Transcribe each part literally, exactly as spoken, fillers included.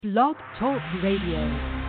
Blog Talk Radio.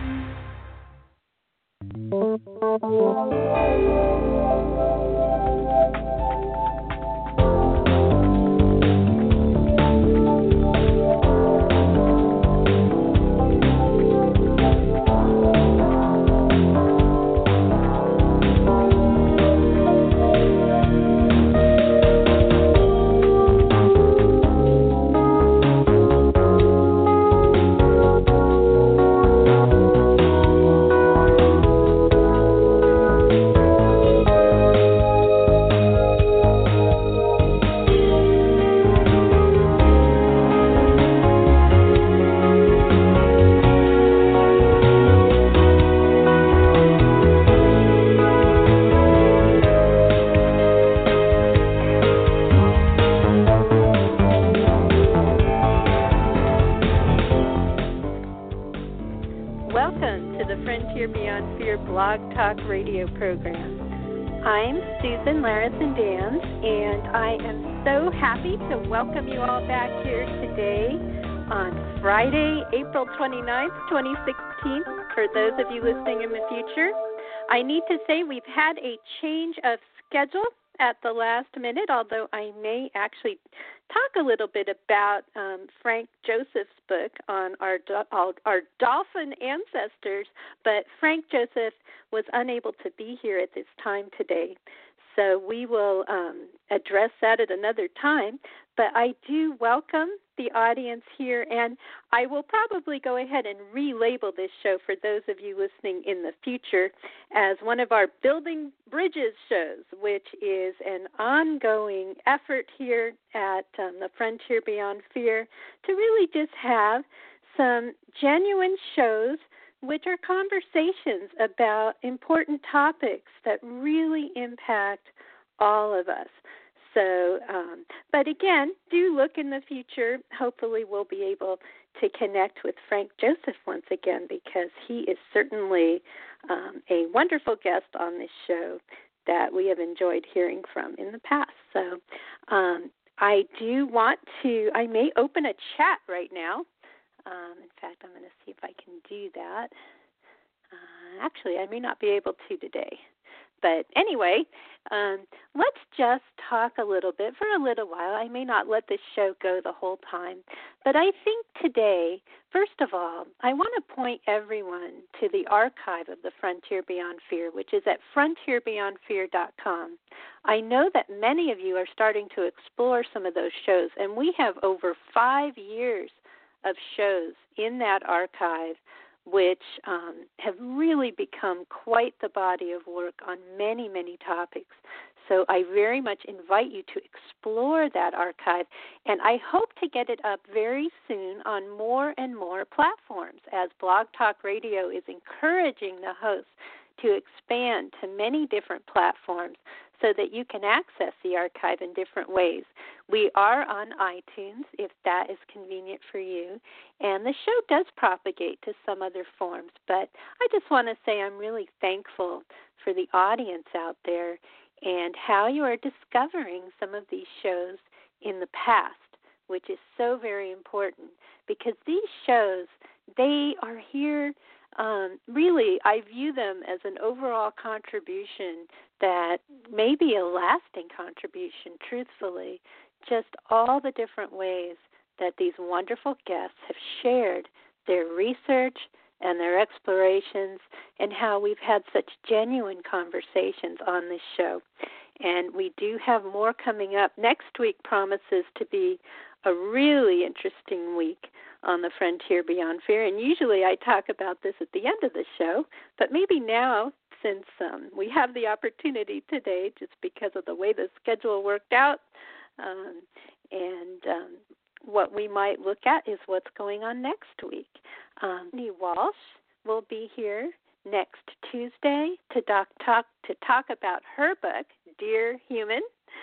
Radio program. I'm Susan Larison-Dans, and I am so happy to welcome you all back here today on Friday, April twenty-ninth, twenty sixteen. For those of you listening in the future, I need to say we've had a change of schedule at the last minute, although I may actually talk a little bit about um, Frank Joseph's book on our, our dolphin ancestors, but Frank Joseph was unable to be here at this time today. So we will um, address that at another time. But I do welcome the audience here, and I will probably go ahead and relabel this show for those of you listening in the future as one of our Building Bridges shows, which is an ongoing effort here at um, the Frontier Beyond Fear to really just have some genuine shows which are conversations about important topics that really impact all of us. So, um, but again, do look in the future. Hopefully we'll be able to connect with Frank Joseph once again, because he is certainly um, a wonderful guest on this show that we have enjoyed hearing from in the past. So um, I do want to, I may open a chat right now. Um, in fact, I'm going to see if I can do that. Uh, actually, I may not be able to today. But anyway, um, let's just talk a little bit for a little while. I may not let this show go the whole time. But I think today, first of all, I want to point everyone to the archive of the Frontier Beyond Fear, which is at frontier beyond fear dot com. I know that many of you are starting to explore some of those shows, and we have over five years of shows in that archive, which um, have really become quite the body of work on many, many topics. So I very much invite you to explore that archive, and I hope to get it up very soon on more and more platforms, as Blog Talk Radio is encouraging the hosts to expand to many different platforms so that you can access the archive in different ways. We are on iTunes, if that is convenient for you, and the show does propagate to some other forms. But I just want to say I'm really thankful for the audience out there and how you are discovering some of these shows in the past, which is so very important, because these shows, they are here. Um, really, I view them as an overall contribution that may be a lasting contribution, truthfully, just all the different ways that these wonderful guests have shared their research and their explorations, and how we've had such genuine conversations on this show. And we do have more coming up. Next week promises to be a really interesting week on the Frontier Beyond Fear, and usually I talk about this at the end of the show, but maybe now, since um, we have the opportunity today, just because of the way the schedule worked out, um, and um, what we might look at is what's going on next week. Um, Lee Walsh will be here next Tuesday to doc, talk to talk about her book, Dear Human,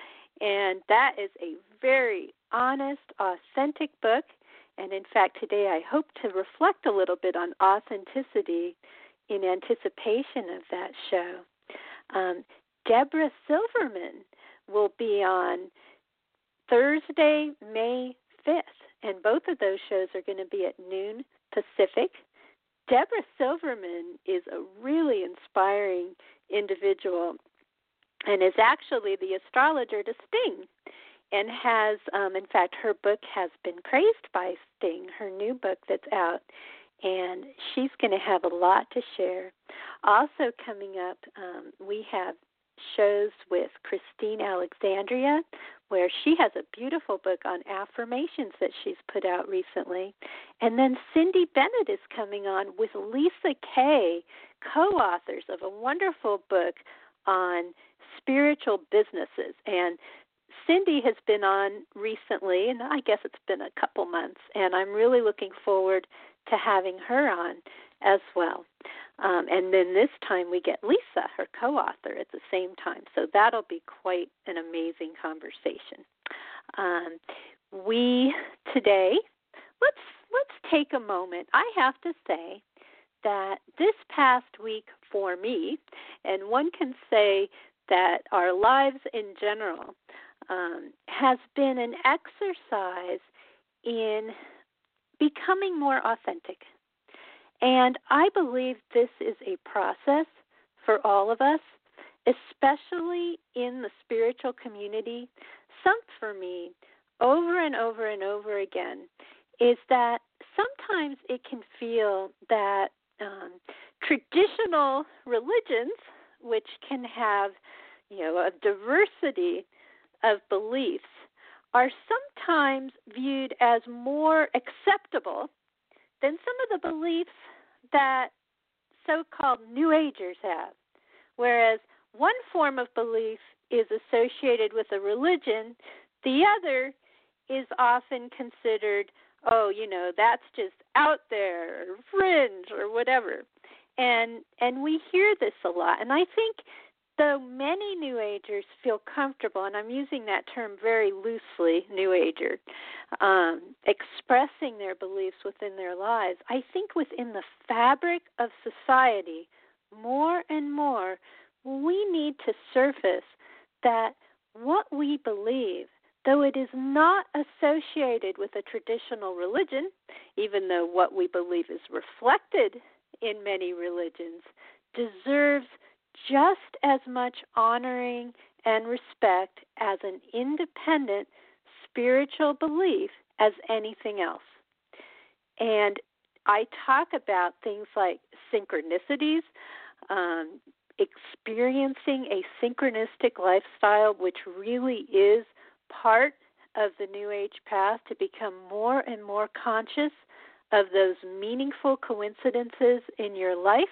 and that is a very honest, authentic book. And in fact, today I hope to reflect a little bit on authenticity in anticipation of that show. Um, Deborah Silverman will be on Thursday, May fifth, and both of those shows are going to be at noon Pacific. Deborah Silverman is a really inspiring individual and is actually the astrologer to Sting, and has, um, in fact, her book has been praised by Sting, her new book that's out, and she's going to have a lot to share. Also coming up, um, we have shows with Christine Alexandria, where she has a beautiful book on affirmations that she's put out recently. And then Cindy Bennett is coming on with Lisa Kay, co-authors of a wonderful book on spiritual businesses. And Cindy has been on recently, and I guess it's been a couple months, and I'm really looking forward to having her on as well. Um, and then this time we get Lisa, her co-author, at the same time. So that'll be quite an amazing conversation. Um, we today, let's let's take a moment. I have to say that this past week for me, and one can say that our lives in general, um, has been an exercise in becoming more authentic. And I believe this is a process for all of us, especially in the spiritual community. Some for me, over and over and over again, is that sometimes it can feel that um, traditional religions, which can have, you know, a diversity of beliefs, are sometimes viewed as more acceptable than some of the beliefs that so-called New Agers have. Whereas one form of belief is associated with a religion, the other is often considered, oh, you know, that's just out there, or fringe, or whatever. And and we hear this a lot. And I think though many New Agers feel comfortable, and I'm using that term very loosely, New Ager, um, expressing their beliefs within their lives, I think within the fabric of society, more and more, we need to surface that what we believe, though it is not associated with a traditional religion, even though what we believe is reflected in many religions, deserves just as much honoring and respect as an independent spiritual belief as anything else. And I talk about things like synchronicities, um, experiencing a synchronistic lifestyle, which really is part of the New Age path, to become more and more conscious of those meaningful coincidences in your life.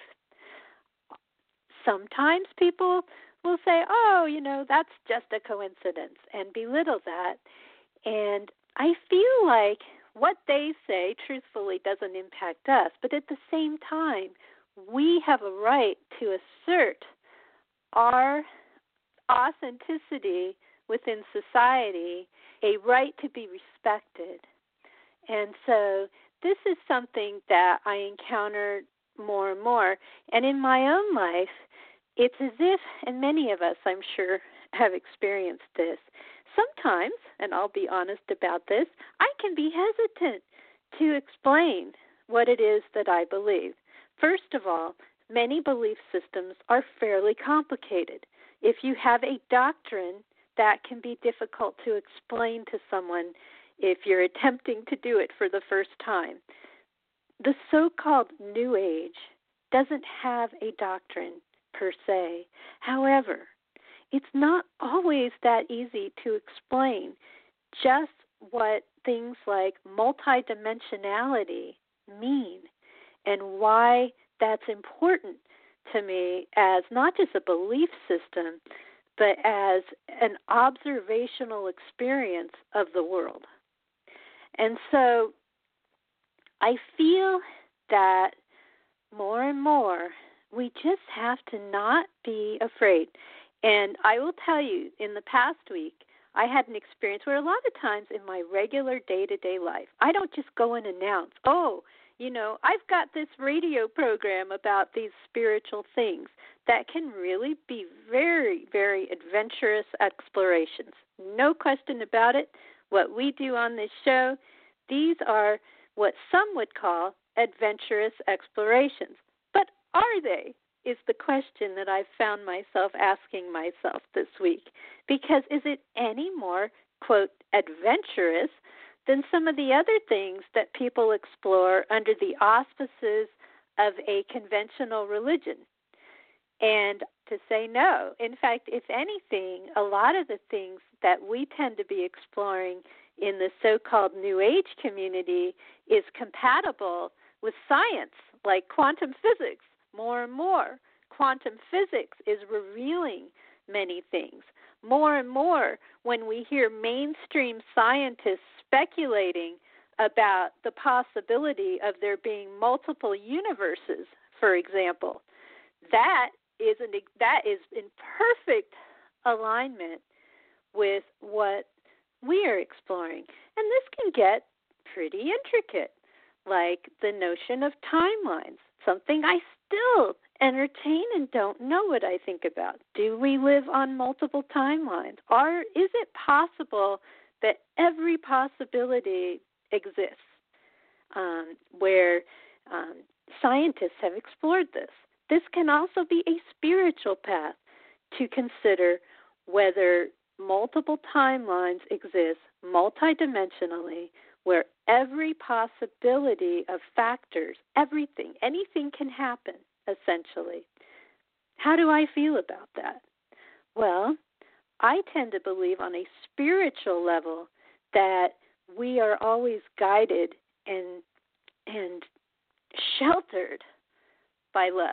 Sometimes people will say, oh, you know, that's just a coincidence, and belittle that. And I feel like what they say, truthfully, doesn't impact us. But at the same time, we have a right to assert our authenticity within society, a right to be respected. And so this is something that I encounter more and more. And in my own life, it's as if, and many of us, I'm sure, have experienced this. Sometimes, and I'll be honest about this, I can be hesitant to explain what it is that I believe. First of all, many belief systems are fairly complicated. If you have a doctrine, that can be difficult to explain to someone if you're attempting to do it for the first time. The so-called New Age doesn't have a doctrine per se. However, it's not always that easy to explain just what things like multidimensionality mean and why that's important to me as not just a belief system, but as an observational experience of the world. And so I feel that more and more we just have to not be afraid. And I will tell you, in the past week, I had an experience where a lot of times in my regular day-to-day life, I don't just go and announce, oh, you know, I've got this radio program about these spiritual things that can really be very, very adventurous explorations. No question about it. What we do on this show, these are what some would call adventurous explorations. But are they? Is the question that I've found myself asking myself this week. Because is it any more, quote, adventurous than some of the other things that people explore under the auspices of a conventional religion? And to say no. In fact, if anything, a lot of the things that we tend to be exploring in the so-called New Age community is compatible with science, like quantum physics, more and more. Quantum physics is revealing many things. More and more, when we hear mainstream scientists speculating about the possibility of there being multiple universes, for example, that is an, that is in perfect alignment with what we are exploring. And this can get pretty intricate, like the notion of timelines, something I still entertain and don't know what I think about. Do we live on multiple timelines? Or is it possible that every possibility exists, um, where um, scientists have explored this? This can also be a spiritual path to consider whether multiple timelines exist multidimensionally, where every possibility of factors, everything, anything can happen, essentially. How do I feel about that? Well, I tend to believe on a spiritual level that we are always guided and and sheltered by love.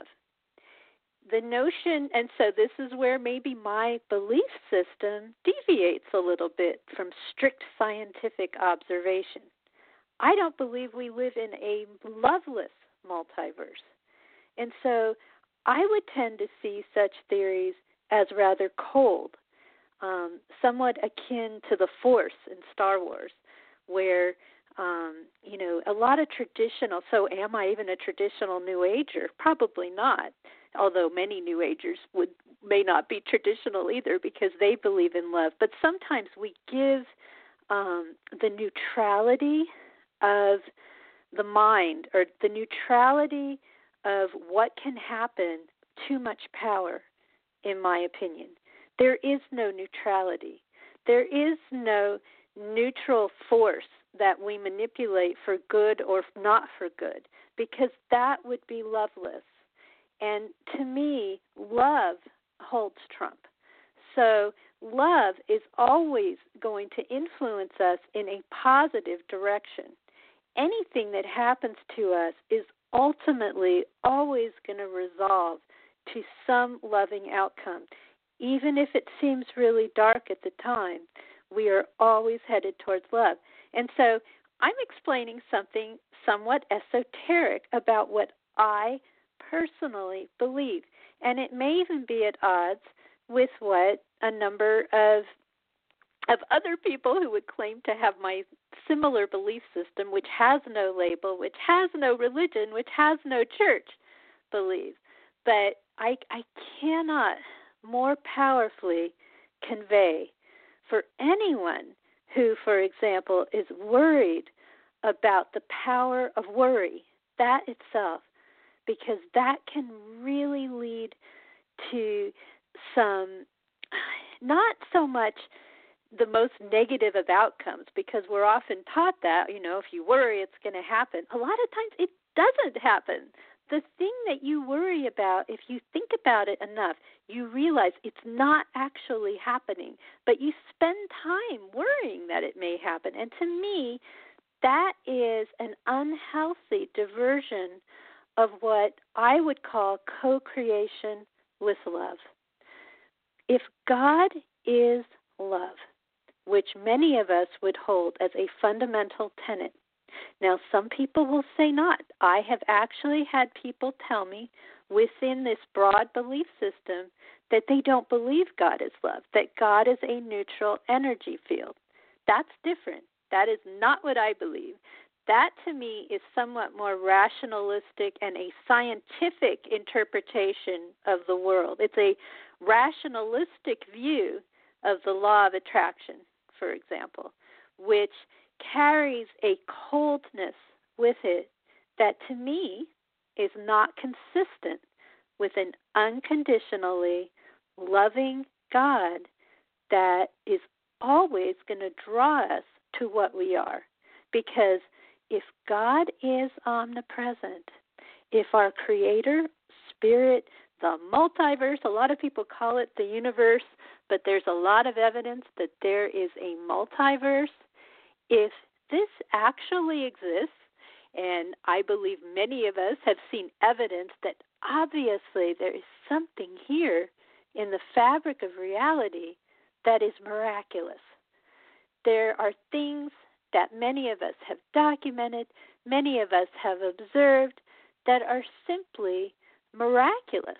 The notion, and so this is where maybe my belief system deviates a little bit from strict scientific observation. I don't believe we live in a loveless multiverse. And so I would tend to see such theories as rather cold, um, somewhat akin to the Force in Star Wars, where, um, you know, a lot of traditional, so am I even a traditional New Ager? Probably not, although many New Agers would may not be traditional either because they believe in love. But sometimes we give um, the neutrality of the mind, or the neutrality of what can happen, too much power, in my opinion. There is no neutrality. There is no neutral force that we manipulate for good or not for good, because that would be loveless. And to me, love holds trump. So love is always going to influence us in a positive direction. Anything that happens to us is ultimately always going to resolve to some loving outcome. Even if it seems really dark at the time, we are always headed towards love. And so I'm explaining something somewhat esoteric about what I personally believe. And it may even be at odds with what a number of of other people who would claim to have my similar belief system, which has no label, which has no religion, which has no church, believe. But I, I cannot more powerfully convey for anyone who, for example, is worried about the power of worry, that itself, because that can really lead to some, not so much the most negative of outcomes, because we're often taught that, you know, if you worry, it's going to happen. A lot of times it doesn't happen. The thing that you worry about, if you think about it enough, you realize it's not actually happening, but you spend time worrying that it may happen. And to me, that is an unhealthy diversion of what I would call co-creation with love. If God is love, which many of us would hold as a fundamental tenet. Now, some people will say not. I have actually had people tell me within this broad belief system that they don't believe God is love, that God is a neutral energy field. That's different. That is not what I believe. That, to me, is somewhat more rationalistic and a scientific interpretation of the world. It's a rationalistic view of the law of attraction, for example, which carries a coldness with it that to me is not consistent with an unconditionally loving God that is always going to draw us to what we are. Because if God is omnipresent, if our Creator, Spirit, the multiverse, a lot of people call it the universe, but there's a lot of evidence that there is a multiverse. If this actually exists, and I believe many of us have seen evidence that obviously there is something here in the fabric of reality that is miraculous. There are things that many of us have documented, many of us have observed that are simply miraculous.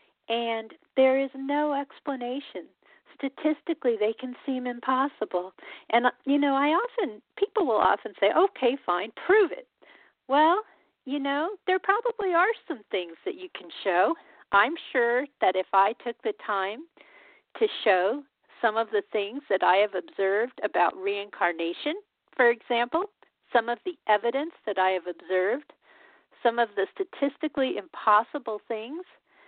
And there is no explanation. Statistically, they can seem impossible. And, you know, I often, people will often say, okay, fine, prove it. Well, you know, there probably are some things that you can show. I'm sure that if I took the time to show some of the things that I have observed about reincarnation, for example, some of the evidence that I have observed, some of the statistically impossible things,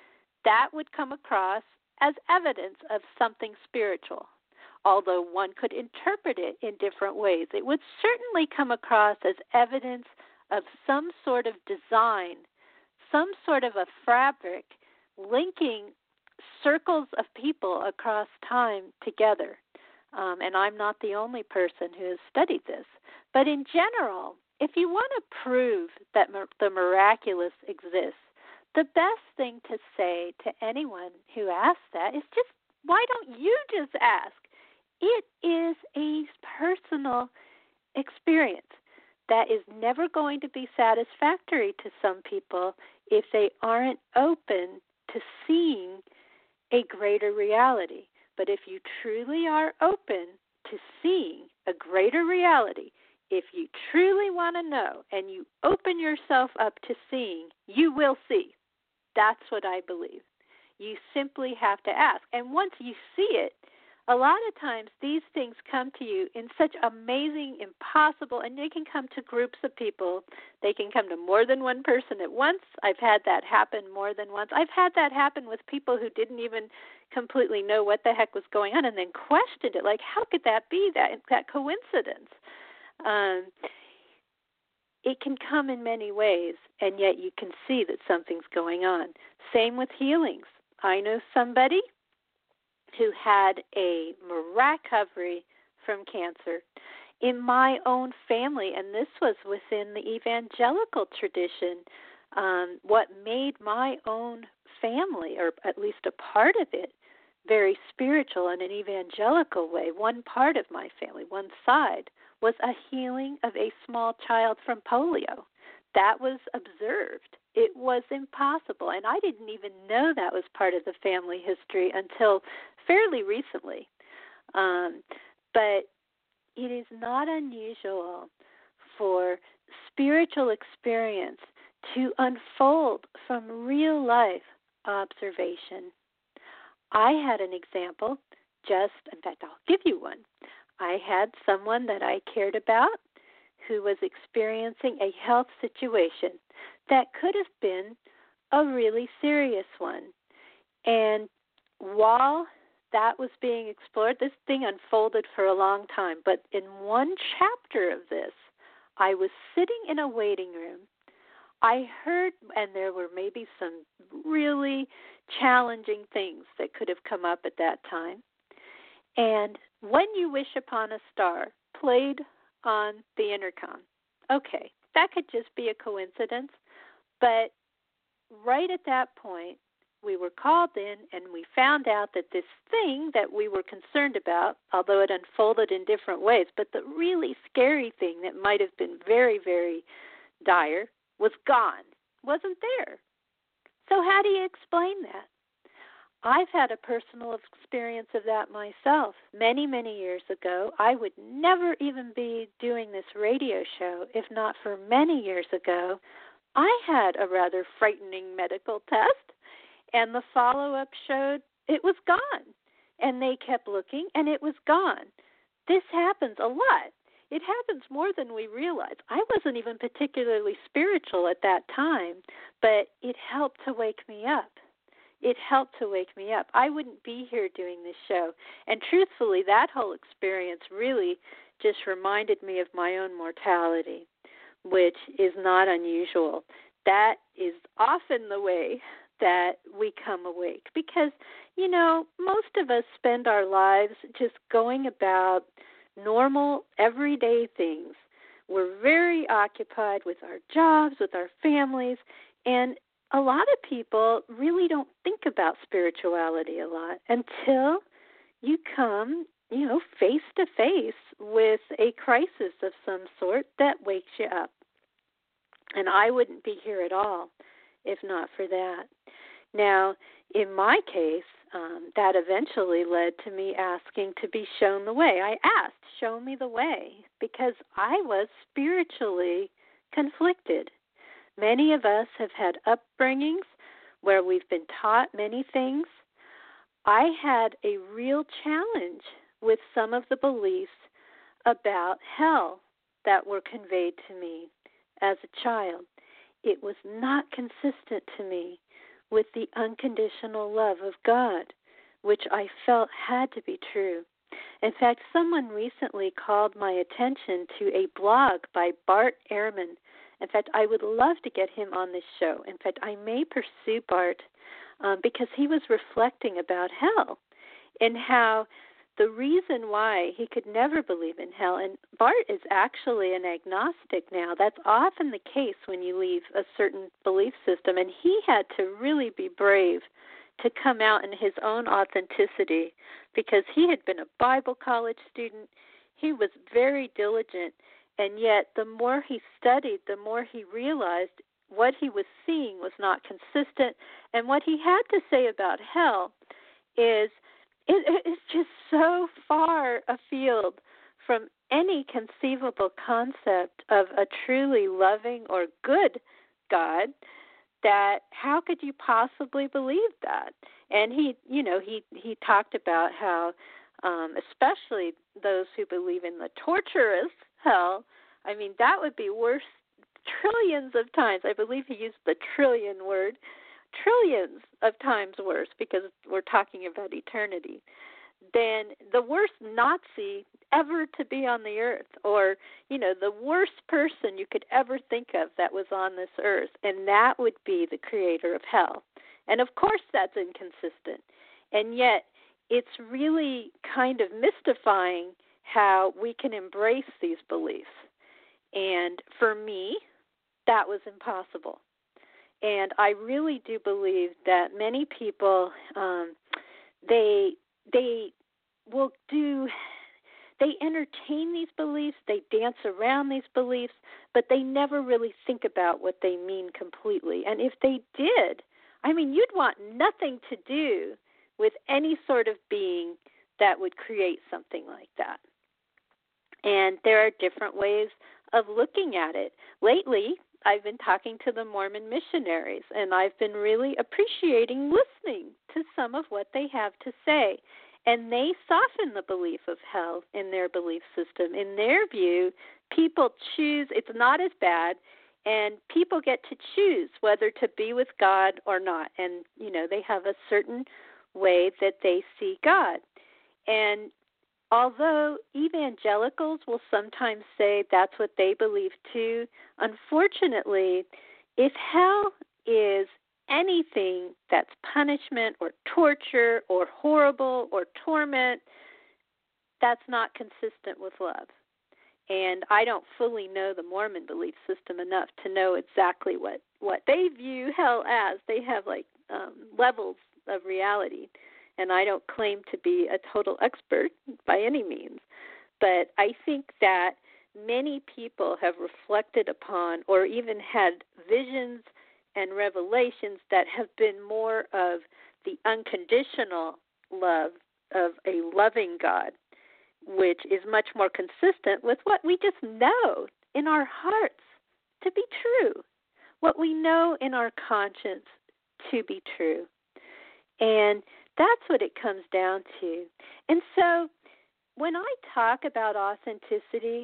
that would come across as evidence of something spiritual. Although one could interpret it in different ways, it would certainly come across as evidence of some sort of design, some sort of a fabric linking circles of people across time together. Um, and I'm not the only person who has studied this. But in general, if you want to prove that mir- the miraculous exists, the best thing to say to anyone who asks that is just, why don't you just ask? It is a personal experience that is never going to be satisfactory to some people if they aren't open to seeing a greater reality. But if you truly are open to seeing a greater reality, if you truly want to know and you open yourself up to seeing, you will see. That's what I believe. You simply have to ask. And once you see it, a lot of times these things come to you in such amazing, impossible, and they can come to groups of people. They can come to more than one person at once. I've had that happen more than once. I've had that happen with people who didn't even completely know what the heck was going on and then questioned it, like, how could that be, that, that coincidence? Um, it can come in many ways, and yet you can see that something's going on. Same with healings. I know somebody who had a recovery from cancer in my own family, and this was within the evangelical tradition. Um, what made my own family, or at least a part of it, very spiritual in an evangelical way, one part of my family, one side, was a healing of a small child from polio. That was observed. It was impossible, and I didn't even know that was part of the family history until fairly recently. Um, but it is not unusual for spiritual experience to unfold from real life observation. I had an example, just, in fact, I'll give you one. I had someone that I cared about who was experiencing a health situation that could have been a really serious one. And while that was being explored, this thing unfolded for a long time. But in one chapter of this, I was sitting in a waiting room. I heard, and there were maybe some really challenging things that could have come up at that time. And When You Wish Upon a Star played on the intercom. Okay, that could just be a coincidence, but right at that point, we were called in and we found out that this thing that we were concerned about, although it unfolded in different ways, but the really scary thing that might have been very, very dire was gone, wasn't there. So how do you explain that? I've had a personal experience of that myself. Many, many years ago, I would never even be doing this radio show if not for many years ago. I had a rather frightening medical test, and the follow-up showed it was gone. And they kept looking, and it was gone. This happens a lot. it happens more than we realize. I wasn't even particularly spiritual at that time, but it helped to wake me up. It helped to wake me up. I wouldn't be here doing this show. And truthfully, that whole experience really just reminded me of my own mortality, which is not unusual. That is often the way that we come awake because, you know, most of us spend our lives just going about normal, everyday things. We're very occupied with our jobs, with our families, and a lot of people really don't think about spirituality a lot until you come, you know, face to face with a crisis of some sort that wakes you up. And I wouldn't be here at all if not for that. Now, in my case, um, that eventually led to me asking to be shown the way. I asked, show me the way, because I was spiritually conflicted. Many of us have had upbringings where we've been taught many things. I had a real challenge with some of the beliefs about hell that were conveyed to me as a child. It was not consistent to me with the unconditional love of God, which I felt had to be true. In fact, someone recently called my attention to a blog by Bart Ehrman. In fact, I would love to get him on this show. In fact, I may pursue Bart um, because he was reflecting about hell and how the reason why he could never believe in hell, and Bart is actually an agnostic now. That's often the case when you leave a certain belief system, and he had to really be brave to come out in his own authenticity because he had been a Bible college student. He was very diligent, and yet the more he studied, the more he realized what he was seeing was not consistent, and what he had to say about hell is It is just so far afield from any conceivable concept of a truly loving or good God that how could you possibly believe that? And he, you know, he, he talked about how, um, especially those who believe in the torturous hell, I mean, that would be worse trillions of times. I believe he used the trillion word. Trillions of times worse, because we're talking about eternity, than the worst Nazi ever to be on the earth, or, you know, the worst person you could ever think of that was on this earth, and that would be the creator of hell. And of course that's inconsistent, and yet it's really kind of mystifying how we can embrace these beliefs. And for me, that was impossible. And I really do believe that many people, um, they they will do, they entertain these beliefs, they dance around these beliefs, but they never really think about what they mean completely. And if they did, I mean, you'd want nothing to do with any sort of being that would create something like that. And there are different ways of looking at it. Lately, I've been talking to the Mormon missionaries, and I've been really appreciating listening to some of what they have to say. And they soften the belief of hell in their belief system. In their view, people choose, it's not as bad, and people get to choose whether to be with God or not. And, you know, they have a certain way that they see God. And although evangelicals will sometimes say that's what they believe too, unfortunately, if hell is anything that's punishment or torture or horrible or torment, that's not consistent with love. And I don't fully know the Mormon belief system enough to know exactly what, what they view hell as. They have like um, levels of reality. And I don't claim to be a total expert by any means, but I think that many people have reflected upon or even had visions and revelations that have been more of the unconditional love of a loving God, which is much more consistent with what we just know in our hearts to be true, what we know in our conscience to be true. And that's what it comes down to. And so when I talk about authenticity,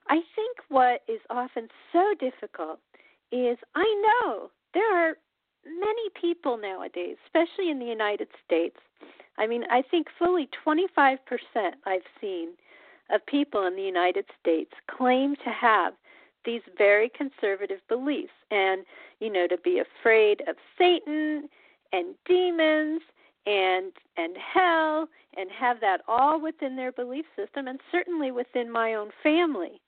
I think what is often so difficult is I know there are many people nowadays, especially in the United States. I mean, I think fully twenty-five percent I've seen of people in the United States claim to have these very conservative beliefs and, you know, to be afraid of Satan and demons and and hell and have that all within their belief system and certainly within my own family.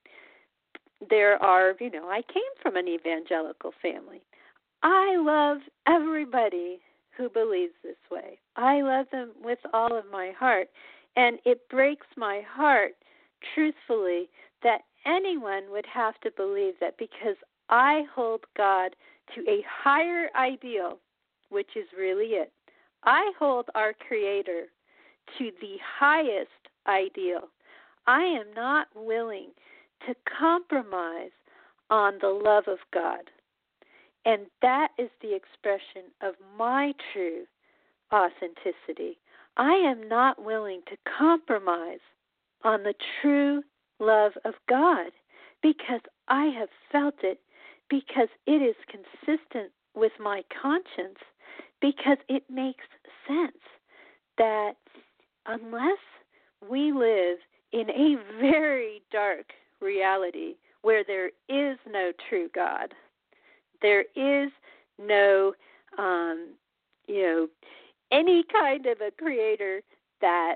There are, you know, I came from an evangelical family. I love everybody who believes this way. I love them with all of my heart. And it breaks my heart, truthfully, that anyone would have to believe that because I hold God to a higher ideal, which is really it. I hold our Creator to the highest ideal. I am not willing to compromise on the love of God. And that is the expression of my true authenticity. I am not willing to compromise on the true love of God because I have felt it, because it is consistent with my conscience, because it makes sense that unless we live in a very dark reality where there is no true God, there is no, um, you know, any kind of a creator that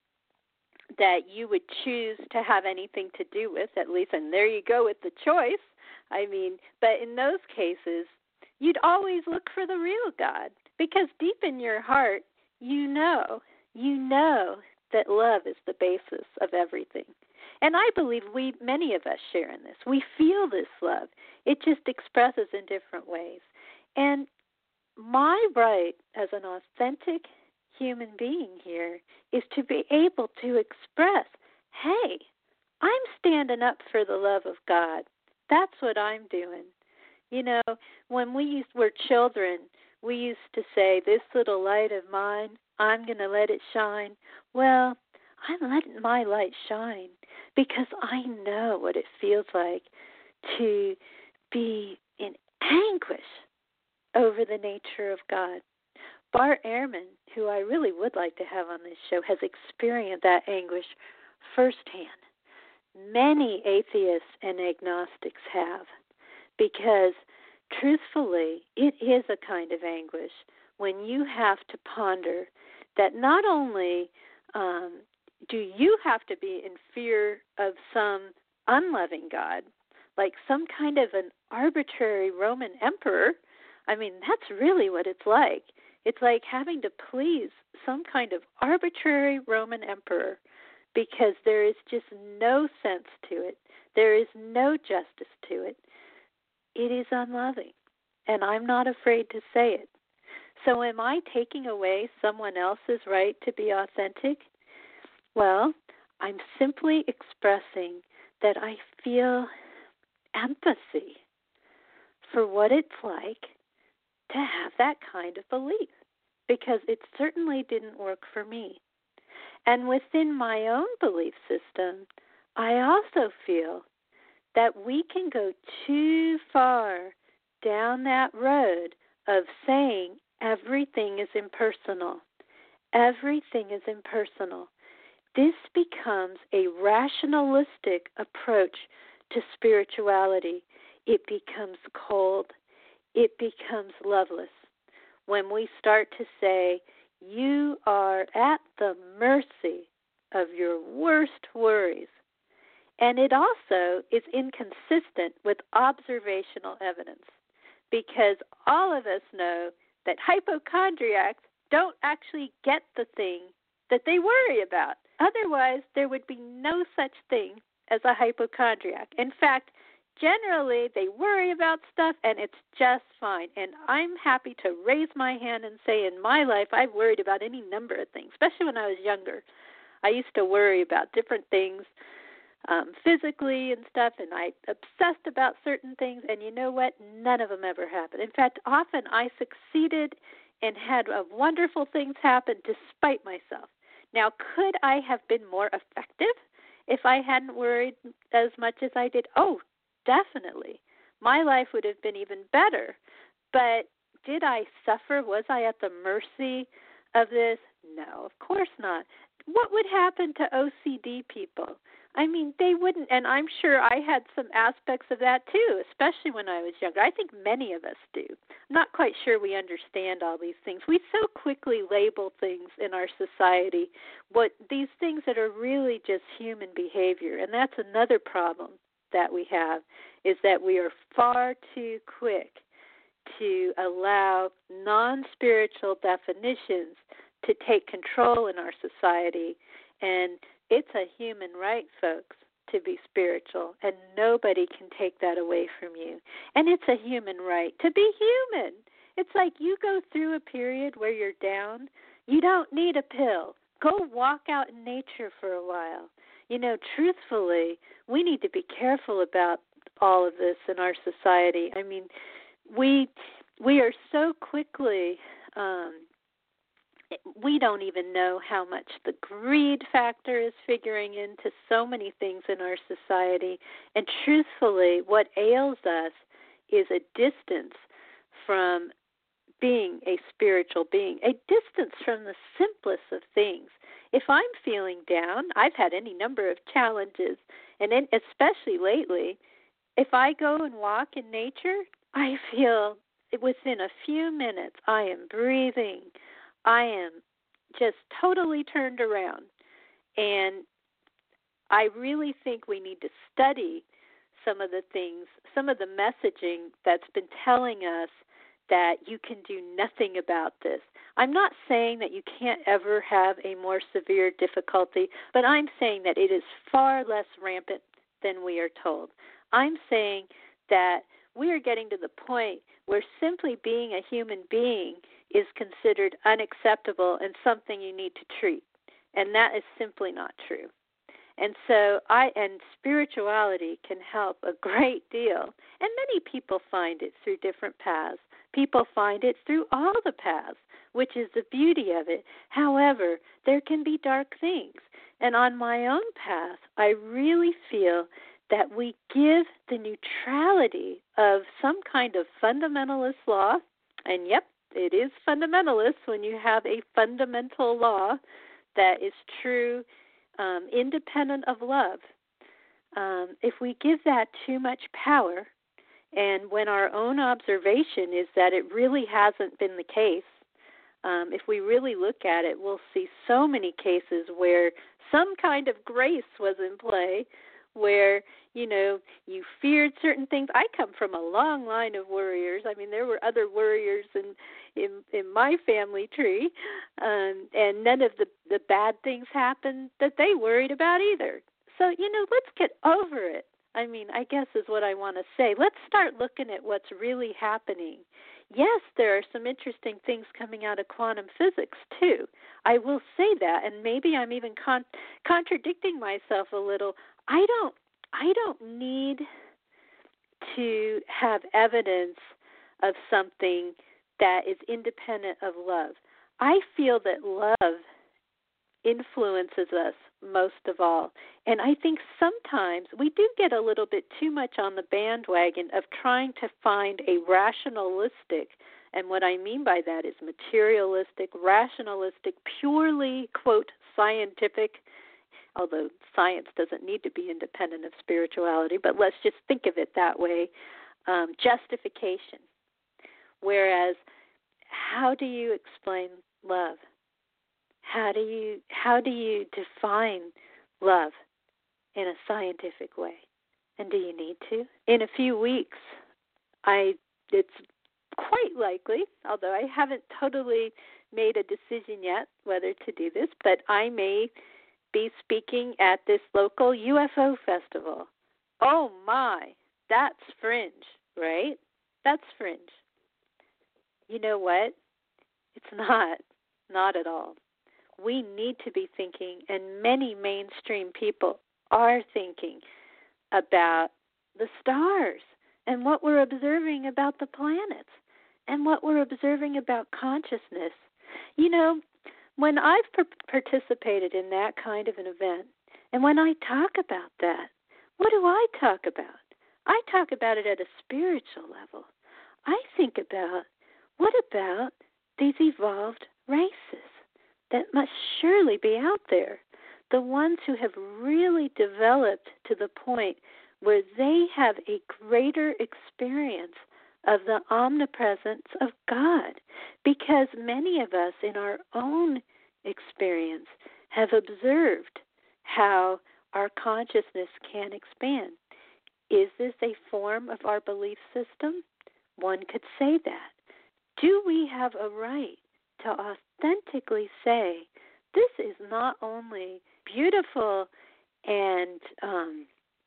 that you would choose to have anything to do with, at least, and there you go with the choice. I mean, but in those cases, you'd always look for the real God because deep in your heart, you know, you know that love is the basis of everything. And I believe we, many of us share in this. We feel this love. It just expresses in different ways. And my right as an authentic human being here is to be able to express, hey, I'm standing up for the love of God. That's what I'm doing. You know, when we used, were children, we used to say, this little light of mine, I'm going to let it shine. Well, I'm letting my light shine because I know what it feels like to be in anguish over the nature of God. Bart Ehrman, who I really would like to have on this show, has experienced that anguish firsthand. Many atheists and agnostics have, because truthfully, it is a kind of anguish when you have to ponder that not only um, do you have to be in fear of some unloving God, like some kind of an arbitrary Roman emperor. I mean, that's really what it's like. It's like having to please some kind of arbitrary Roman emperor because there is just no sense to it. There is no justice to it. It is unloving, and I'm not afraid to say it. So am I taking away someone else's right to be authentic? Well, I'm simply expressing that I feel empathy for what it's like to have that kind of belief, because it certainly didn't work for me. And within my own belief system, I also feel that we can go too far down that road of saying everything is impersonal. Everything is impersonal. This becomes a rationalistic approach to spirituality. It becomes cold. It becomes loveless. When we start to say, you are at the mercy of your worst worries. And it also is inconsistent with observational evidence, because all of us know that hypochondriacs don't actually get the thing that they worry about. Otherwise, there would be no such thing as a hypochondriac. In fact, generally, they worry about stuff, and it's just fine. And I'm happy to raise my hand and say in my life, I've worried about any number of things, especially when I was younger. I used to worry about different things um, physically and stuff, and I obsessed about certain things, and you know what? None of them ever happened. In fact, often I succeeded and had uh, wonderful things happen despite myself. Now, could I have been more effective if I hadn't worried as much as I did? Oh, definitely. My life would have been even better. But did I suffer? Was I at the mercy of this? No, of course not. What would happen to O C D people? I mean, they wouldn't, and I'm sure I had some aspects of that too, especially when I was younger. I think many of us do. I'm not quite sure we understand all these things. We so quickly label things in our society, what these things that are really just human behavior, and that's another problem that we have, is that we are far too quick to allow non-spiritual definitions to take control in our society. And it's a human right, folks, to be spiritual, and nobody can take that away from you. And it's a human right to be human. It's like you go through a period where you're down. You don't need a pill. Go walk out in nature for a while. You know, truthfully, we need to be careful about all of this in our society. I mean, we we are so quickly, um, we don't even know how much the greed factor is figuring into so many things in our society. And truthfully, what ails us is a distance from being a spiritual being, a distance from the simplest of things. If I'm feeling down, I've had any number of challenges, and in, especially lately, if I go and walk in nature, I feel within a few minutes I am breathing. I am just totally turned around. And I really think we need to study some of the things, some of the messaging that's been telling us that you can do nothing about this. I'm not saying that you can't ever have a more severe difficulty, but I'm saying that it is far less rampant than we are told. I'm saying that we are getting to the point where simply being a human being is considered unacceptable and something you need to treat. And that is simply not true. And so I and spirituality can help a great deal. And many people find it through different paths. People find it through all the paths, which is the beauty of it. However, there can be dark things. And on my own path, I really feel that we give the neutrality of some kind of fundamentalist law, and yep, it is fundamentalist when you have a fundamental law that is true, um, independent of love. Um, if we give that too much power, and when our own observation is that it really hasn't been the case, um, if we really look at it, we'll see so many cases where some kind of grace was in play, where, you know, you feared certain things. I come from a long line of warriors. I mean, there were other warriors in in, in my family tree, um, and none of the, the bad things happened that they worried about either. So, you know, let's get over it. I mean, I guess is what I want to say. Let's start looking at what's really happening. Yes, there are some interesting things coming out of quantum physics, too. I will say that, and maybe I'm even con- contradicting myself a little. I don't I don't need to have evidence of something that is independent of love. I feel that love influences us most of all. And I think sometimes we do get a little bit too much on the bandwagon of trying to find a rationalistic, and what I mean by that is materialistic, rationalistic, purely, quote, scientific, although science doesn't need to be independent of spirituality, but let's just think of it that way, um, justification. Whereas, how do you explain love? How do you how do you define love in a scientific way? And do you need to? In a few weeks, I it's quite likely, although I haven't totally made a decision yet whether to do this, but I may be speaking at this local U F O festival. Oh my, that's fringe, right? That's fringe. You know what? It's not. Not at all. We need to be thinking, and many mainstream people are thinking about the stars and what we're observing about the planets and what we're observing about consciousness. You know, when I've per- participated in that kind of an event, And when I talk about that, what do I talk about? I talk about it at a spiritual level. I think about, what about these evolved races that must surely be out there? The ones who have really developed to the point where they have a greater experience of the omnipresence of God. Because many of us in our own experience have observed how our consciousness can expand. Is this a form of our belief system? One could say that. Do we have a right to authentically say, this is not only beautiful and um,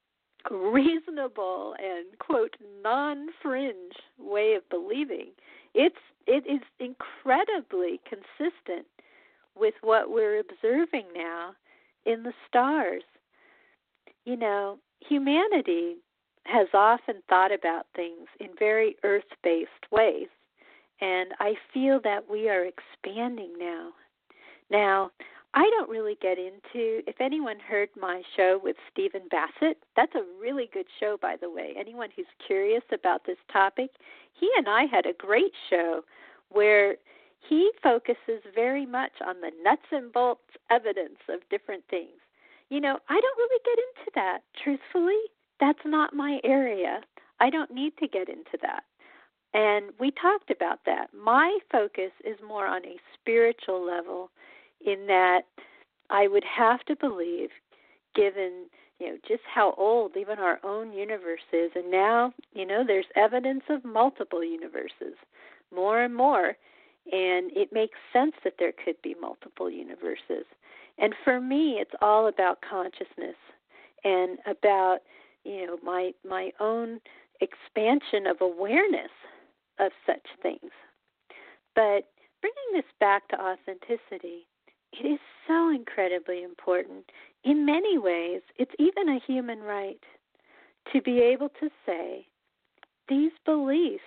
reasonable and, quote, non-fringe way of believing, it's, it is incredibly consistent with what we're observing now in the stars. You know, humanity has often thought about things in very earth-based ways, and I feel that we are expanding now. Now, I don't really get into, if anyone heard my show with Stephen Bassett, that's a really good show, by the way. Anyone who's curious about this topic, he and I had a great show where he focuses very much on the nuts and bolts evidence of different things. You know, I don't really get into that, truthfully. That's not my area. I don't need to get into that. And we talked about that. My focus is more on a spiritual level, in that I would have to believe, given, you know, just how old even our own universe is, and now, you know, there's evidence of multiple universes, more and more, and it makes sense that there could be multiple universes. And for me, it's all about consciousness and about, you know, my my own expansion of awareness of such things. But bringing this back to authenticity, it is so incredibly important. In many ways, it's even a human right to be able to say these beliefs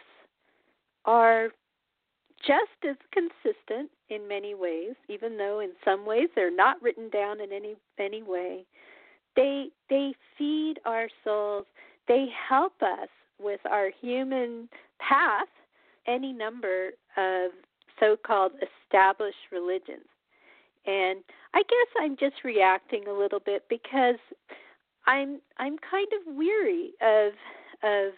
are just as consistent in many ways, even though in some ways they're not written down in any any way. They they feed our souls. They help us with our human path, any number of so-called established religions. And I guess I'm just reacting a little bit because I'm I'm kind of weary of of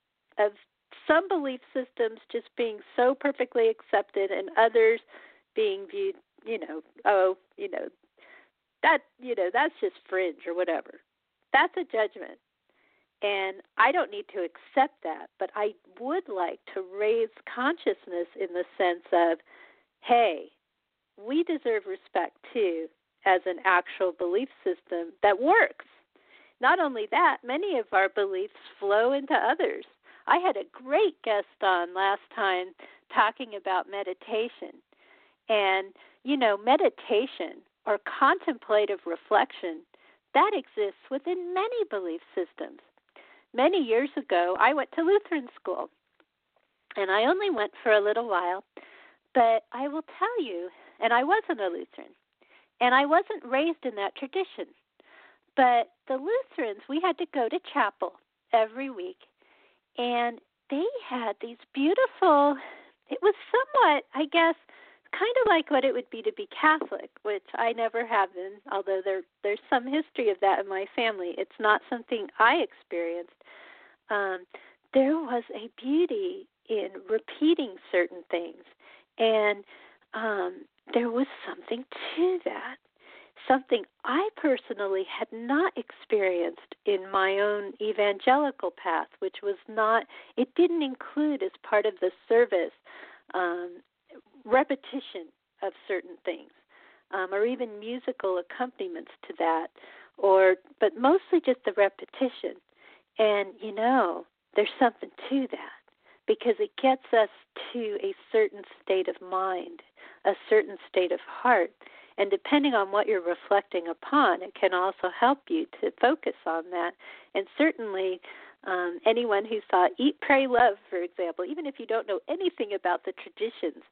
of some belief systems just being so perfectly accepted and others being viewed, you know, oh, you know, that, you know, that's just fringe or whatever. That's a judgment. And I don't need to accept that, but I would like to raise consciousness in the sense of, hey, we deserve respect too as an actual belief system that works. Not only that, many of our beliefs flow into others. I had a great guest on last time talking about meditation. And, you know, meditation or contemplative reflection, that exists within many belief systems. Many years ago, I went to Lutheran school, and I only went for a little while, but I will tell you, and I wasn't a Lutheran, and I wasn't raised in that tradition, but the Lutherans, we had to go to chapel every week, and they had these beautiful, it was somewhat, I guess, kind of like what it would be to be Catholic, which I never have been, although there there's some history of that in my family. It's not something I experienced. Um, there was a beauty in repeating certain things, and um, there was something to that, something I personally had not experienced in my own evangelical path, which was not, it didn't include as part of the service um, repetition of certain things, um, or even musical accompaniments to that, or but mostly just the repetition. And, you know, there's something to that because it gets us to a certain state of mind, a certain state of heart. And depending on what you're reflecting upon, it can also help you to focus on that. And certainly um, anyone who saw Eat, Pray, Love, for example, even if you don't know anything about the traditions,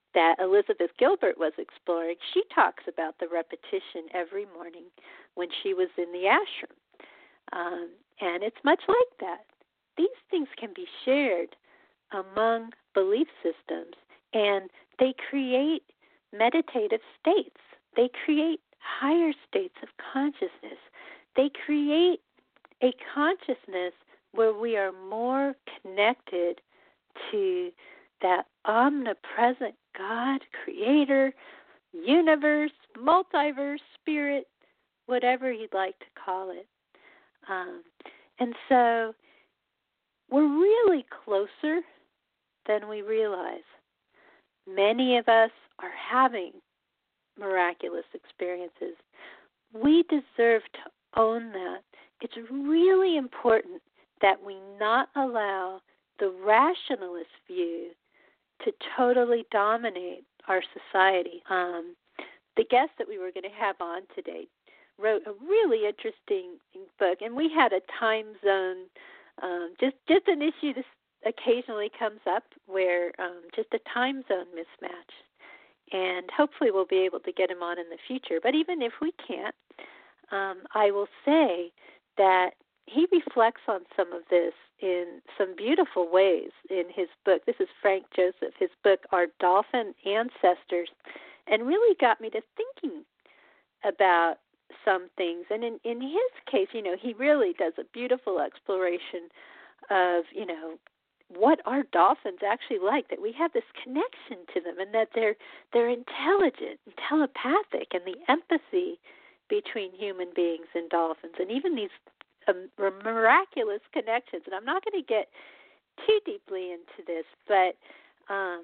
that Elizabeth Gilbert was exploring, she talks about the repetition every morning when she was in the ashram. Um, and it's much like that. These things can be shared among belief systems, and they create meditative states. They create higher states of consciousness. They create a consciousness where we are more connected to that omnipresent God, creator, universe, multiverse, spirit, whatever you'd like to call it. Um, and so we're really closer than we realize. Many of us are having miraculous experiences. We deserve to own that. It's really important that we not allow the rationalist view to totally dominate our society. Um, the guest that we were going to have on today wrote a really interesting book, and we had a time zone, um, just, just an issue that occasionally comes up where um, just a time zone mismatch. And hopefully we'll be able to get him on in the future. But even if we can't, um, I will say that he reflects on some of this in some beautiful ways in his book. This is Frank Joseph. His book, Our Dolphin Ancestors, and really got me to thinking about some things. And in, in his case, you know, he really does a beautiful exploration of, you know, what are dolphins actually like, that we have this connection to them and that they're they're intelligent and telepathic, and the empathy between human beings and dolphins, and even these um, miraculous connections. And I'm not going to get too deeply into this, but um,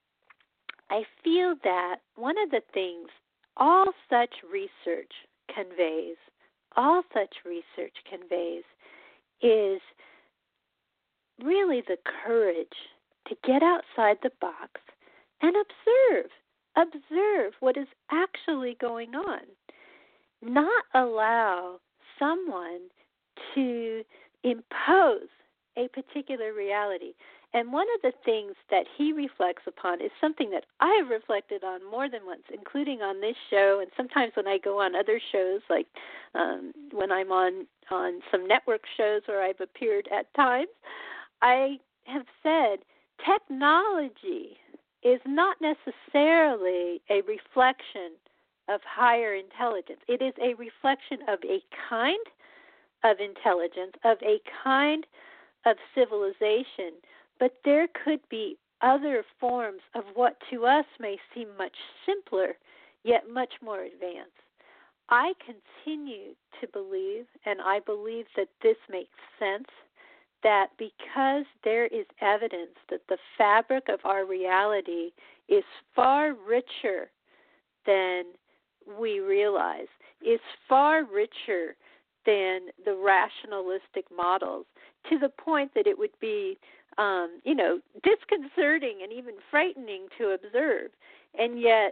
I feel that one of the things all such research conveys, all such research conveys is really the courage to get outside the box and observe, observe what is actually going on. Not allow someone to impose a particular reality. And one of the things that he reflects upon is something that I have reflected on more than once, including on this show, and sometimes when I go on other shows, like um, when I'm on, on some network shows where I've appeared at times. I have said technology is not necessarily a reflection of higher intelligence. It is a reflection of a kind of intelligence, of a kind of civilization, but there could be other forms of what to us may seem much simpler, yet much more advanced. I continue to believe, and I believe that this makes sense, that because there is evidence that the fabric of our reality is far richer than we realize, is far richer than the rationalistic models, to the point that it would be, um, you know, disconcerting and even frightening to observe. And yet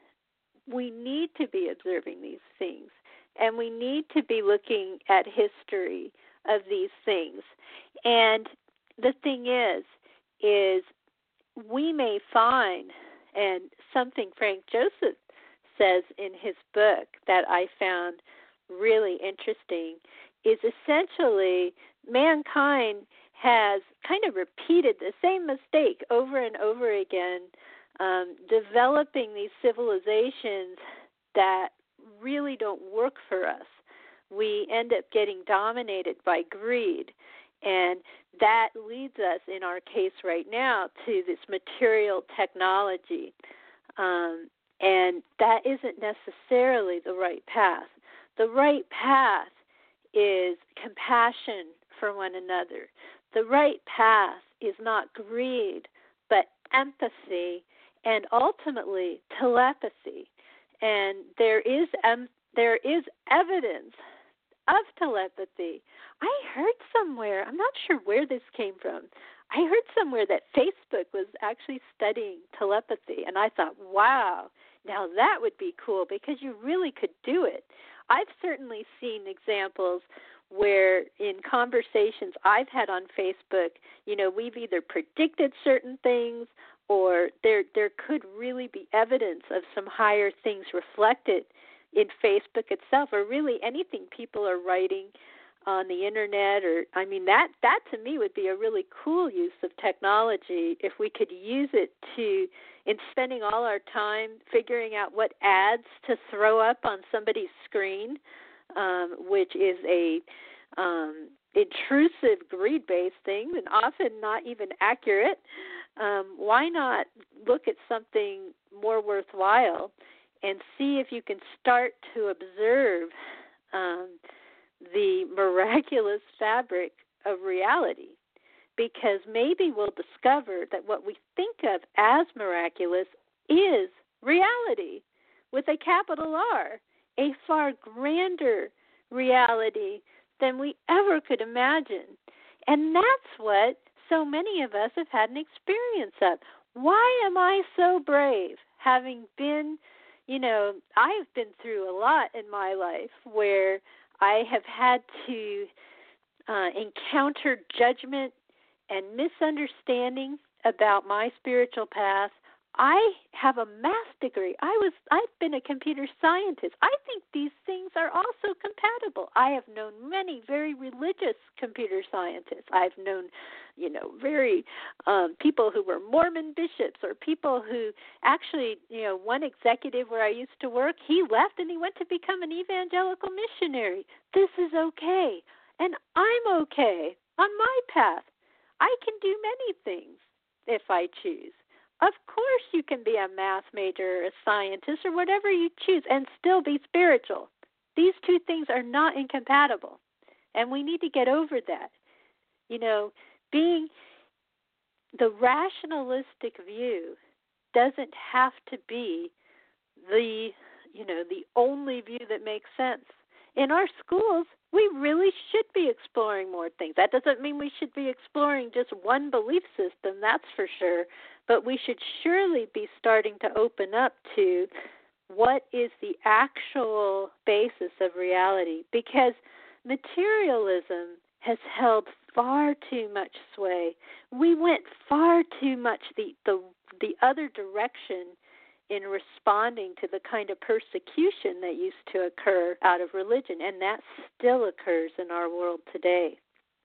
we need to be observing these things, and we need to be looking at history of these things. And the thing is, is we may find, and something Frank Joseph says in his book that I found really interesting, is essentially mankind has kind of repeated the same mistake over and over again, um, developing these civilizations that really don't work for us. We end up getting dominated by greed, and that leads us, in our case right now, to this material technology, um, and that isn't necessarily the right path. The right path is compassion for one another. The right path is not greed, but empathy, and ultimately telepathy. And there is um, there is evidence of telepathy. I heard somewhere, I'm not sure where this came from, I heard somewhere that Facebook was actually studying telepathy, and I thought, wow, now that would be cool, because you really could do it. I've certainly seen examples where in conversations I've had on Facebook, you know, we've either predicted certain things or there there could really be evidence of some higher things reflected in Facebook itself, or really anything people are writing on the internet. Or I mean, that that to me would be a really cool use of technology, if we could use it to, in spending all our time figuring out what ads to throw up on somebody's screen, um, which is a um, intrusive greed-based thing and often not even accurate. Um, why not look at something more worthwhile and see if you can start to observe um, the miraculous fabric of reality? Because maybe we'll discover that what we think of as miraculous is reality, with a capital R, a far grander reality than we ever could imagine. And that's what so many of us have had an experience of. Why am I so brave, having been, you know, I've been through a lot in my life where I have had to uh, encounter judgment and misunderstanding about my spiritual path. I have a math degree. I was I've been a computer scientist. I think these things are also compatible. I have known many very religious computer scientists. I've known, you know, very um, people who were Mormon bishops, or people who actually, you know, one executive where I used to work, he left and he went to become an evangelical missionary. This is okay, and I'm okay on my path. I can do many things if I choose. Of course you can be a math major, or a scientist, or whatever you choose, and still be spiritual. These two things are not incompatible, and we need to get over that. You know, being the rationalistic view doesn't have to be the, you know, the only view that makes sense. In our schools, we really should be exploring more things. That doesn't mean we should be exploring just one belief system, that's for sure, but we should surely be starting to open up to what is the actual basis of reality, because materialism has held far too much sway. We went far too much the the, the other direction in responding to the kind of persecution that used to occur out of religion, and that still occurs in our world today.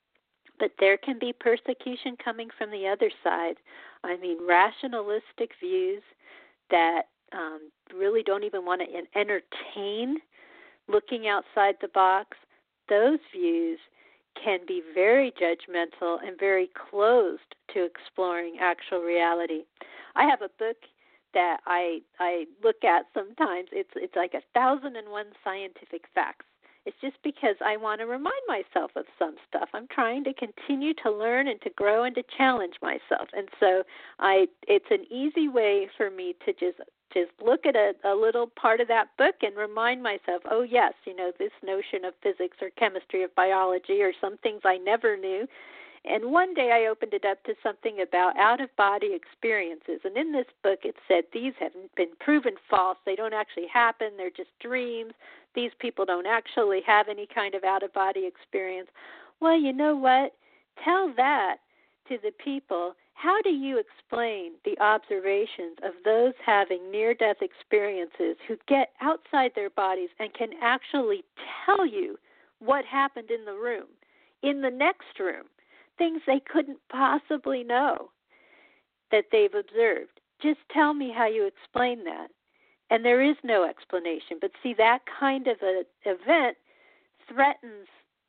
But there can be persecution coming from the other side. I mean, rationalistic views that um, really don't even want to entertain looking outside the box, those views can be very judgmental and very closed to exploring actual reality. I have a book that I I look at sometimes. It's it's like a thousand and one scientific facts. It's just because I want to remind myself of some stuff. I'm trying to continue to learn and to grow and to challenge myself. And so I it's an easy way for me to just just look at a, a little part of that book and remind myself, oh yes, you know, this notion of physics or chemistry or biology or some things I never knew. And one day I opened it up to something about out-of-body experiences. And in this book it said these have been proven false. They don't actually happen. They're just dreams. These people don't actually have any kind of out-of-body experience. Well, you know what? Tell that to the people. How do you explain the observations of those having near-death experiences who get outside their bodies and can actually tell you what happened in the room, in the next room? Things they couldn't possibly know that they've observed. Just tell me how you explain that. And there is no explanation. But see, that kind of an event threatens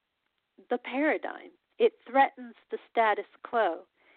the paradigm. It threatens the status quo.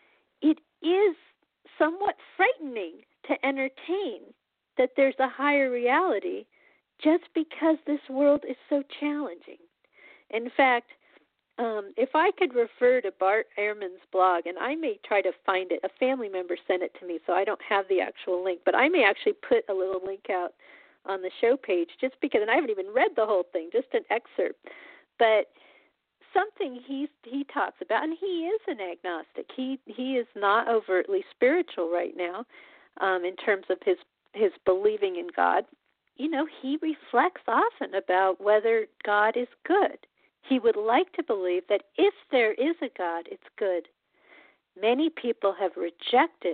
It is somewhat frightening to entertain that there's a higher reality just because this world is so challenging. In fact, Um, if I could refer to Bart Ehrman's blog, and I may try to find it, a family member sent it to me, so I don't have the actual link, but I may actually put a little link out on the show page just because, and I haven't even read the whole thing, just an excerpt, but something he he talks about, and he is an agnostic. He he is not overtly spiritual right now um, in terms of his, his believing in God. You know, he reflects often about whether God is good. He would like to believe that if there is a God, it's good. Many people have rejected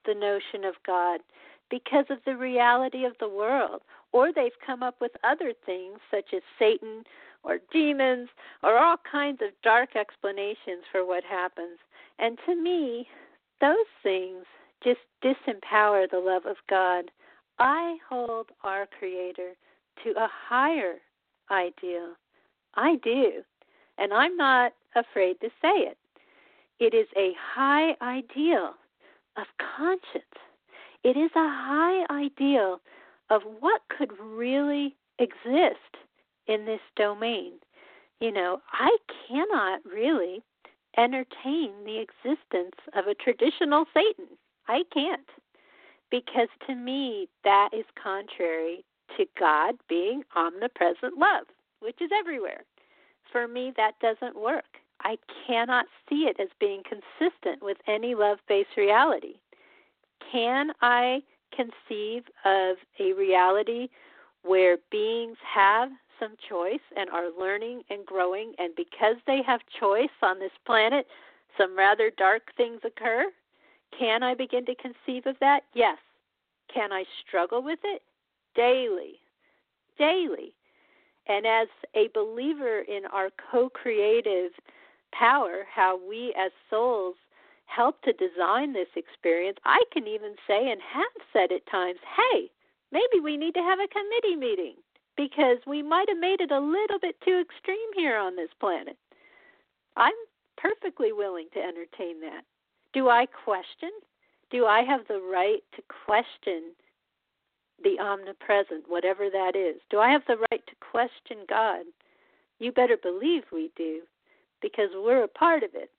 the notion of God because of the reality of the world, or they've come up with other things such as Satan or demons or all kinds of dark explanations for what happens. And to me, those things just disempower the love of God. I hold our Creator to a higher ideal. I do. And I'm not afraid to say it. It is a high ideal of conscience. It is a high ideal of what could really exist in this domain. You know, I cannot really entertain the existence of a traditional Satan. I can't. Because to me, that is contrary to God being omnipresent love, which is everywhere. For me, that doesn't work. I cannot see it as being consistent with any love-based reality. Can I conceive of a reality where beings have some choice and are learning and growing, and because they have choice on this planet, some rather dark things occur? Can I begin to conceive of that? Yes. Can I struggle with it? Daily. Daily. And as a believer in our co-creative power, how we as souls help to design this experience, I can even say and have said at times, hey, maybe we need to have a committee meeting because we might have made it a little bit too extreme here on this planet. I'm perfectly willing to entertain that. Do I question? Do I have the right to question the omnipresent, whatever that is? Do I have the right to question God? You better believe we do, because we're a part of it.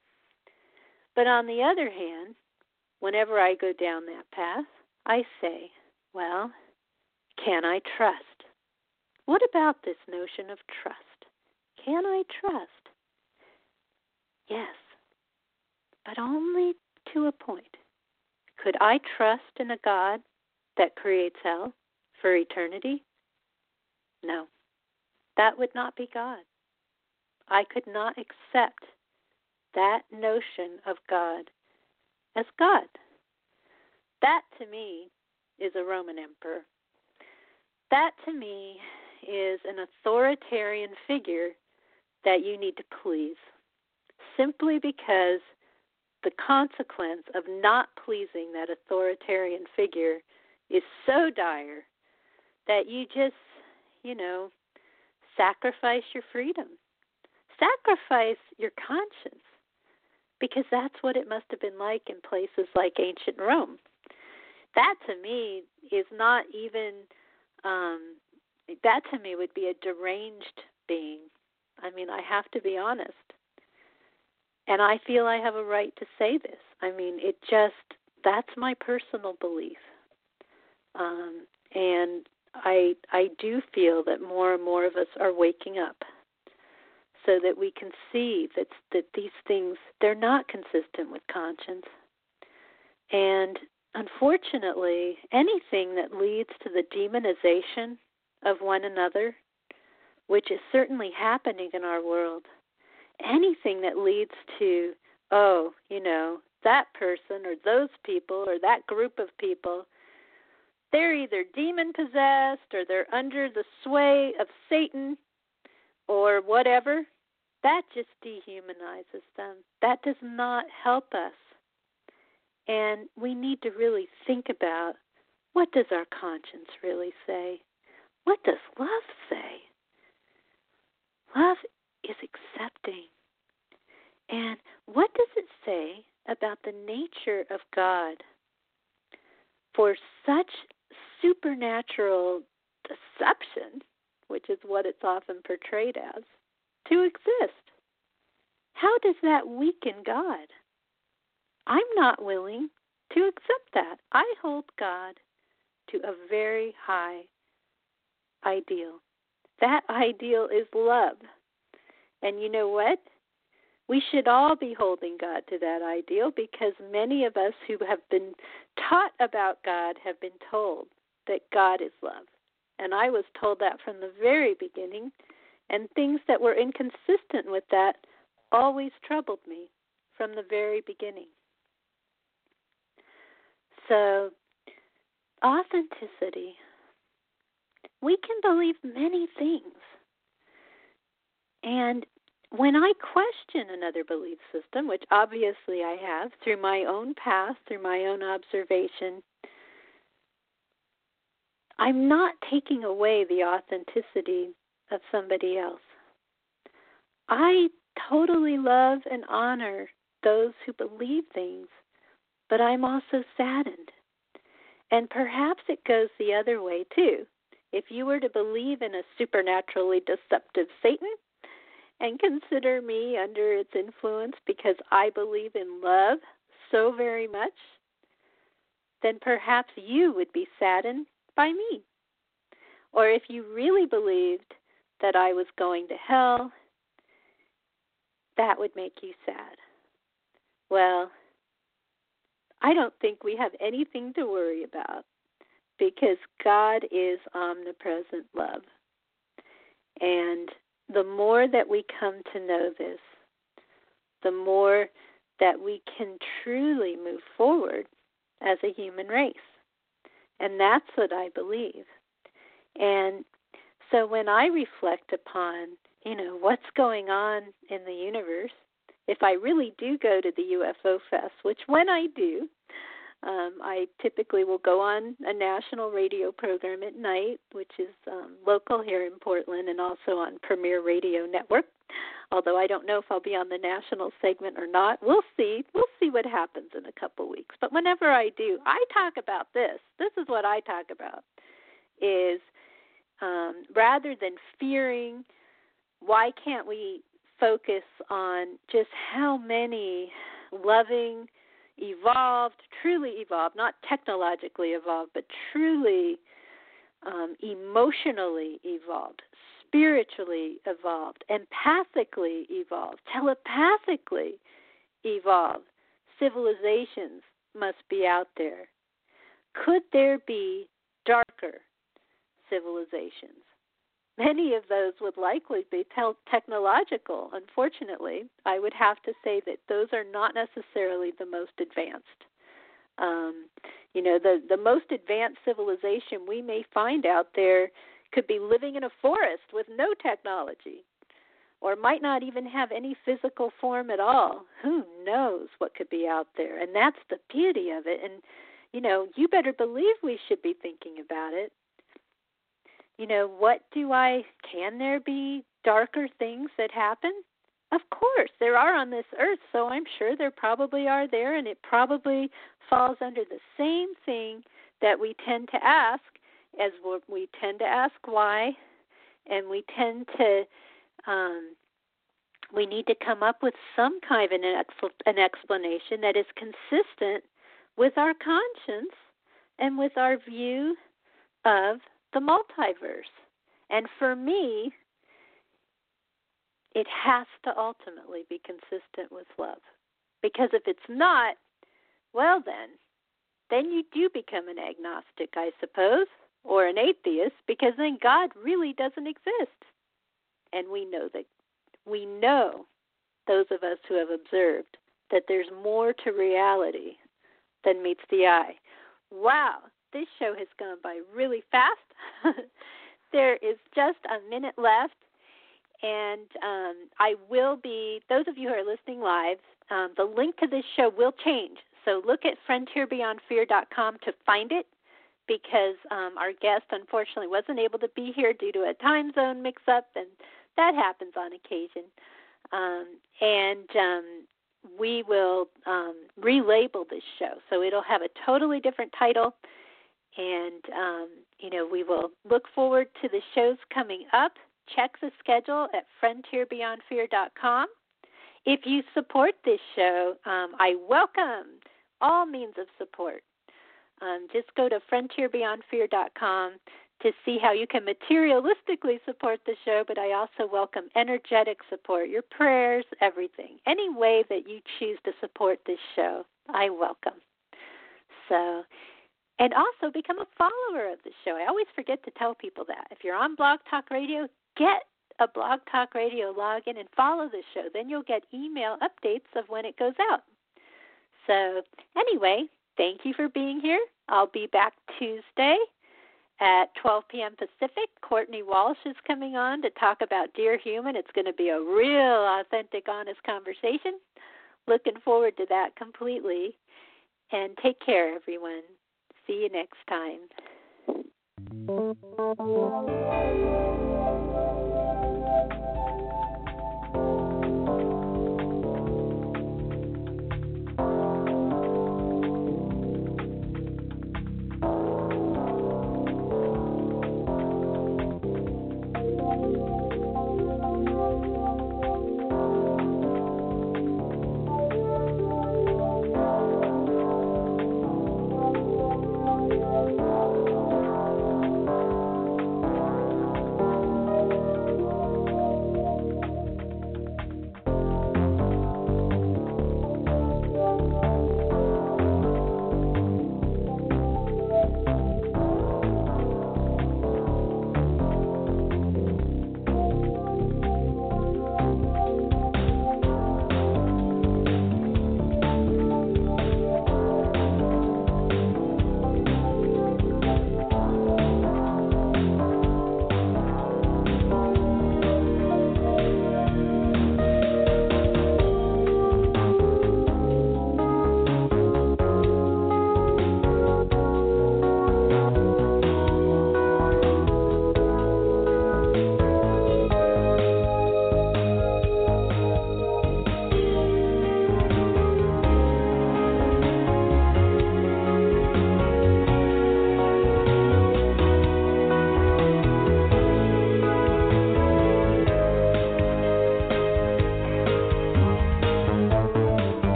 But on the other hand, whenever I go down that path, I say, well, can I trust? What about this notion of trust? Can I trust? Yes, but only to a point. Could I trust in a God that creates hell for eternity? No, that would not be God. I could not accept that notion of God as God. That to me is a Roman emperor. That to me is an authoritarian figure that you need to please, simply because the consequence of not pleasing that authoritarian figure is so dire that you just, you know, sacrifice your freedom. Sacrifice your conscience, because that's what it must have been like in places like ancient Rome. That to me is not even, um, that to me would be a deranged being. I mean, I have to be honest. And I feel I have a right to say this. I mean, it just, that's my personal belief. Um, and I I do feel that more and more of us are waking up so that we can see that, that these things, they're not consistent with conscience. And unfortunately, anything that leads to the demonization of one another, which is certainly happening in our world, anything that leads to, oh, you know, that person or those people or that group of people, they're either demon-possessed or they're under the sway of Satan or whatever, that just dehumanizes them. That does not help us. And we need to really think about, what does our conscience really say? What does love say? Love is accepting. And what does it say about the nature of God for such supernatural deception, which is what it's often portrayed as, to exist? How does that weaken God? I'm not willing to accept that. I hold God to a very high ideal. That ideal is love. And you know what? We should all be holding God to that ideal, because many of us who have been taught about God have been told that God is love. And I was told that from the very beginning, and things that were inconsistent with that always troubled me from the very beginning. So, authenticity. We can believe many things. And when I question another belief system, which obviously I have through my own past, through my own observation, I'm not taking away the authenticity of somebody else. I totally love and honor those who believe things, but I'm also saddened. And perhaps it goes the other way, too. If you were to believe in a supernaturally deceptive Satan and consider me under its influence because I believe in love so very much, then perhaps you would be saddened by me. Or if you really believed that I was going to hell, that would make you sad. Well, I don't think we have anything to worry about because God is omnipresent love. And the more that we come to know this, the more that we can truly move forward as a human race. And that's what I believe. And so when I reflect upon, you know, what's going on in the universe, if I really do go to the U F O Fest, which when I do, um, I typically will go on a national radio program at night, which is um, local here in Portland and also on Premier Radio Network. Although I don't know if I'll be on the national segment or not. We'll see. We'll see what happens in a couple weeks. But whenever I do, I talk about this. This is what I talk about, is um, rather than fearing, why can't we focus on just how many loving, evolved, truly evolved, not technologically evolved, but truly um, emotionally evolved, spiritually evolved, empathically evolved, telepathically evolved civilizations must be out there. Could there be darker civilizations? Many of those would likely be tel- technological. Unfortunately, I would have to say that those are not necessarily the most advanced. Um, you know, the, the most advanced civilization we may find out there could be living in a forest with no technology, or might not even have any physical form at all. Who knows what could be out there? And that's the beauty of it. And, you know, you better believe we should be thinking about it. You know, what do I, can there be darker things that happen? Of course, there are on this earth, so I'm sure there probably are there, and it probably falls under the same thing that we tend to ask, as we tend to ask why, and we tend to, um, we need to come up with some kind of an, ex- an explanation that is consistent with our conscience and with our view of the multiverse. And for me, it has to ultimately be consistent with love. Because if it's not, well then, then you do become an agnostic, I suppose, or an atheist, because then God really doesn't exist. And we know that, we know, those of us who have observed, that there's more to reality than meets the eye. Wow, this show has gone by really fast. There is just a minute left, and um, I will be, those of you who are listening live, um, the link to this show will change. So look at frontier beyond fear dot com to find it, because um, our guest, unfortunately, wasn't able to be here due to a time zone mix-up, and that happens on occasion. Um, and um, we will um, relabel this show, so it'll have a totally different title. And, um, you know, we will look forward to the shows coming up. Check the schedule at frontier beyond fear dot com. If you support this show, um, I welcome all means of support. Um, just go to frontier beyond fear dot com to see how you can materialistically support the show, but I also welcome energetic support, your prayers, everything. Any way that you choose to support this show, I welcome. So... And also become a follower of the show. I always forget to tell people that. If you're on Blog Talk Radio, get a Blog Talk Radio login and follow the show. Then you'll get email updates of when it goes out. So anyway, thank you for being here. I'll be back Tuesday at twelve p.m. Pacific. Courtney Walsh is coming on to talk about Dear Human. It's going to be a real, authentic, honest conversation. Looking forward to that completely. And take care, everyone. See you next time.